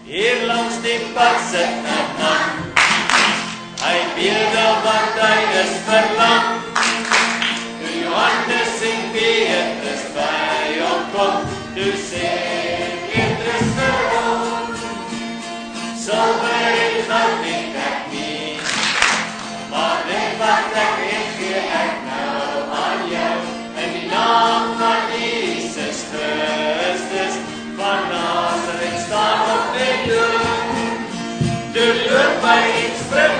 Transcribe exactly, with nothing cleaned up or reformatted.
Hier langs die pad sit 'n man. Hy bedel want hy is verlang. Toe Johannes en Petrus by hom kom, toe sê Petrus vir hom, silwer en goud het ek nie, maar dit wat ek het gee ek nou aan jou, in die naam van Jesus Christus van Nazareth staan op en doen. Toe loop my iets vrug